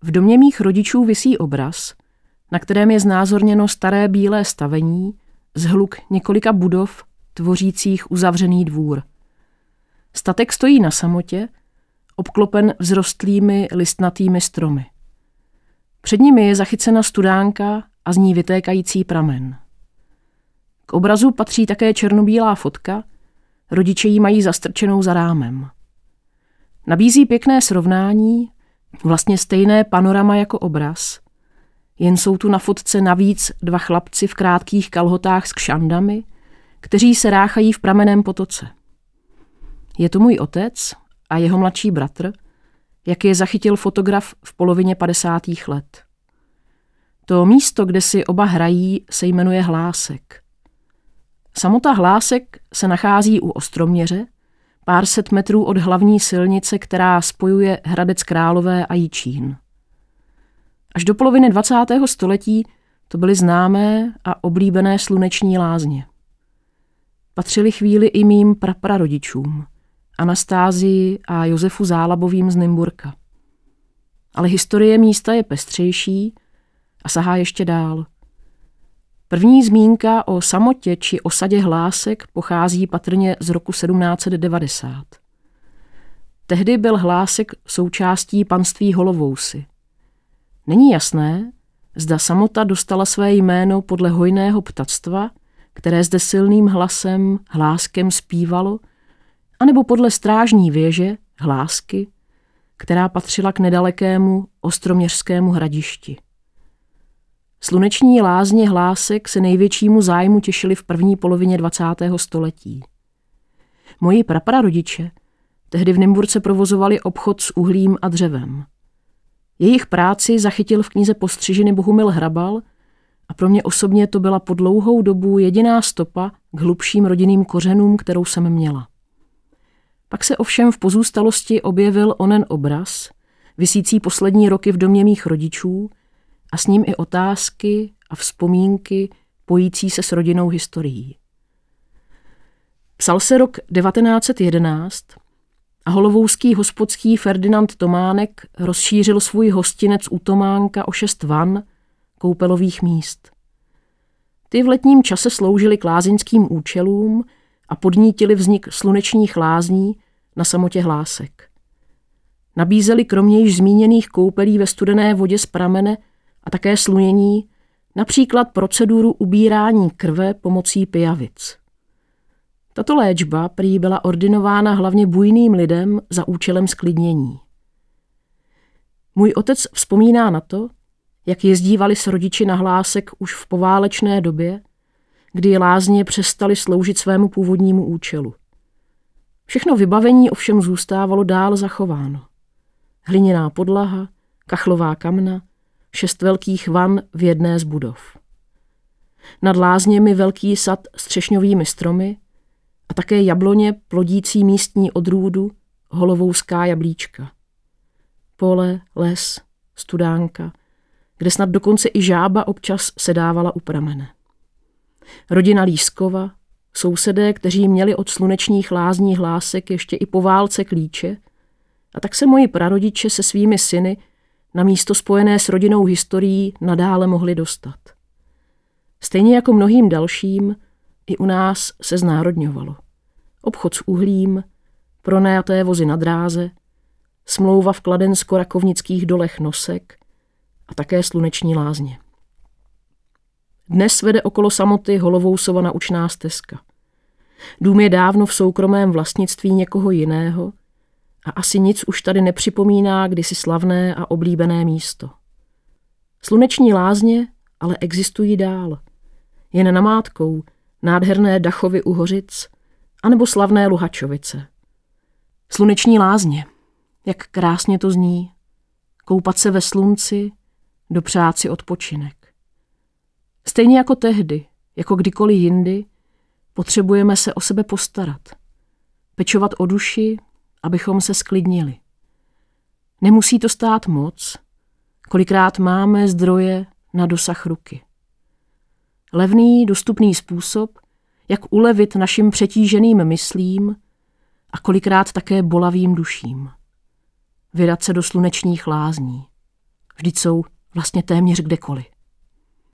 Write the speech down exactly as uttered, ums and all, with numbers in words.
V domě mých rodičů visí obraz, na kterém je znázorněno staré bílé stavení, zhluk několika budov tvořících uzavřený dvůr. Statek stojí na samotě, obklopen vzrostlými listnatými stromy. Před nimi je zachycena studánka a z ní vytékající pramen. K obrazu patří také černobílá fotka, rodiče ji mají zastrčenou za rámem. Nabízí pěkné srovnání, vlastně stejné panorama jako obraz, jen jsou tu na fotce navíc dva chlapci v krátkých kalhotách s kšandami, kteří se ráchají v pramenném potoce. Je to můj otec a jeho mladší bratr, jak je zachytil fotograf v polovině padesátých let. To místo, kde si oba hrají, se jmenuje Hlásek. Samota Hlásek se nachází u Ostroměře, pár set metrů od hlavní silnice, která spojuje Hradec Králové a Jičín. Až do poloviny dvacátého století to byly známé a oblíbené sluneční lázně. Patřily chvíli i mým praprarodičům, Anastázii a Josefu Zálabovým z Nymburka. Ale historie místa je pestřejší a sahá ještě dál. První zmínka o samotě či osadě Hlásek pochází patrně z roku sedmnáct set devadesát. Tehdy byl Hlásek součástí panství Holovousy. Není jasné, zda samota dostala své jméno podle hojného ptactva, které zde silným hlasem hláskem zpívalo, anebo podle strážní věže Hlásky, která patřila k nedalekému Ostroměřskému hradišti. Sluneční lázně Hlásek se největšímu zájmu těšily v první polovině dvacátého století. Moji praprarodiče tehdy v Nymburce provozovali obchod s uhlím a dřevem. Jejich práci zachytil v knize Postřižiny Bohumil Hrabal a pro mě osobně to byla po dlouhou dobu jediná stopa k hlubším rodinným kořenům, kterou jsem měla. Pak se ovšem v pozůstalosti objevil onen obraz, visící poslední roky v domě mých rodičů, a s ním i otázky a vzpomínky pojící se s rodinnou historií. Psal se rok devatenáct set jedenáct a holovouský hospodský Ferdinand Tománek rozšířil svůj hostinec u Tománka o šest van koupelových míst. Ty v letním čase sloužily k lázeňským účelům a podnítili vznik slunečních lázní na samotě Hlásek. Nabízeli kromě již zmíněných koupelí ve studené vodě z pramene a také slunění, například proceduru ubírání krve pomocí pijavic. Tato léčba prý byla ordinována hlavně bujným lidem za účelem sklidnění. Můj otec vzpomíná na to, jak jezdívali s rodiči na Hlásek už v poválečné době, kdy lázně přestaly sloužit svému původnímu účelu. Všechno vybavení ovšem zůstávalo dál zachováno. Hliněná podlaha, kachlová kamna, šest velkých van v jedné z budov. Nad lázněmi velký sad s třešňovými stromy a také jabloně plodící místní odrůdu holovouská jablíčka. Pole, les, studánka, kde snad dokonce i žába občas sedávala u pramene. Rodina Lískova, sousedé, kteří měli od slunečních lázní Hlásek ještě i po válce klíče, a tak se moji prarodiče se svými syny na místo spojené s rodinnou historií nadále mohli dostat. Stejně jako mnohým dalším, i u nás se znárodňovalo. Obchod s uhlím, pronajaté vozy na dráze, smlouva v kladensko-rakovnických dolech Nosek a také sluneční lázně. Dnes vede okolo samoty Holovousova naučná stezka. Dům je dávno v soukromém vlastnictví někoho jiného a asi nic už tady nepřipomíná kdysi slavné a oblíbené místo. Sluneční lázně ale existují dál. Jen namátkou nádherné Dachovy u Hořic anebo slavné Luhačovice. Sluneční lázně, jak krásně to zní. Koupat se ve slunci, dopřát si odpočinek. Stejně jako tehdy, jako kdykoliv jindy, potřebujeme se o sebe postarat. Pečovat o duši, abychom se sklidnili. Nemusí to stát moc, kolikrát máme zdroje na dosah ruky. Levný, dostupný způsob, jak ulevit našim přetíženým myslím a kolikrát také bolavým duším. Vydat se do slunečních lázní. Vždyť jsou vlastně téměř kdekoliv.